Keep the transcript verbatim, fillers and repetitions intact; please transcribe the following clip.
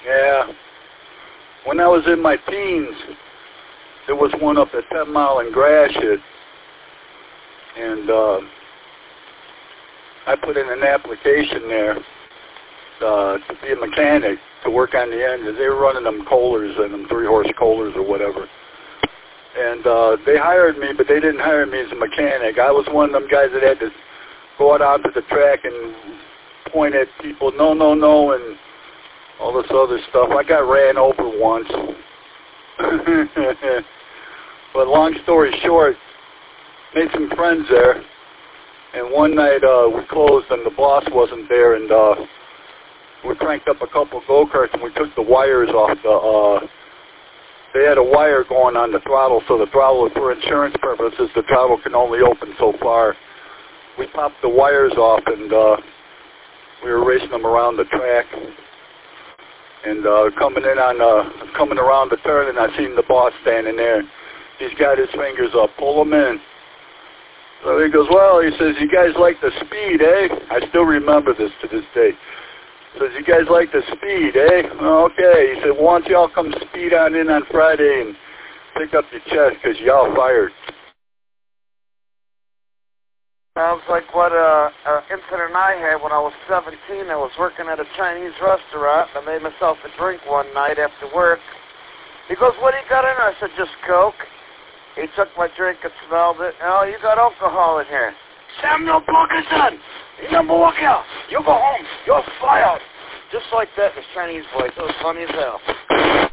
Yeah. When I was in my teens, there was one up at ten mile in Gratiot, and uh, I put in an application there uh, to be a mechanic, to work on the engines. They were running them Kohlers and them three-horse Kohlers or whatever. And uh, they hired me, but they didn't hire me as a mechanic. I was one of them guys that had to go out onto the track and point at people, no, no, no, and all this other stuff. I got ran over once. But long story short, made some friends there. And one night uh, we closed and the boss wasn't there, and uh, we cranked up a couple of go-karts and we took the wires off the, uh, they had a wire going on the throttle, so the throttle, for insurance purposes, the throttle can only open so far. We popped the wires off and uh, we were racing them around the track. And uh, coming in on, uh, coming around the turn, and I seen the boss standing there. He's got his fingers up, pull him in. So he goes, well, he says, you guys like the speed, eh? I still remember this to this day. He says, you guys like the speed, eh? Oh, okay. He said, why don't y'all come speed on in on Friday and pick up your chest because y'all fired. Sounds like what uh, uh, incident I had when I was seventeen. I was working at a Chinese restaurant, and I made myself a drink one night after work. He goes, what do you got in there? I said, just Coke. He took my drink and smelled it. Oh, you got alcohol in here. Samuel Parkinson, you number one kill. You go home. You're fired. Just like that in his Chinese voice. It was funny as hell.